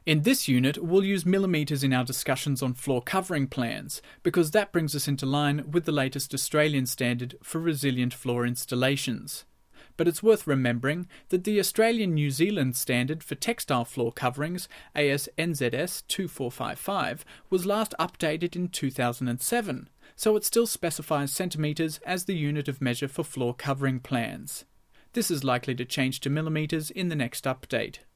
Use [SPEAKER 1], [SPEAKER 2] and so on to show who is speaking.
[SPEAKER 1] In this unit, we'll use millimetres in our discussions on floor covering plans, because that brings us into line with the latest Australian standard for resilient floor installations. But it's worth remembering that the Australian-New Zealand standard for textile floor coverings, AS-NZS 2455, was last updated in 2007, so it still specifies centimetres as the unit of measure for floor covering plans. This is likely to change to millimetres in the next update.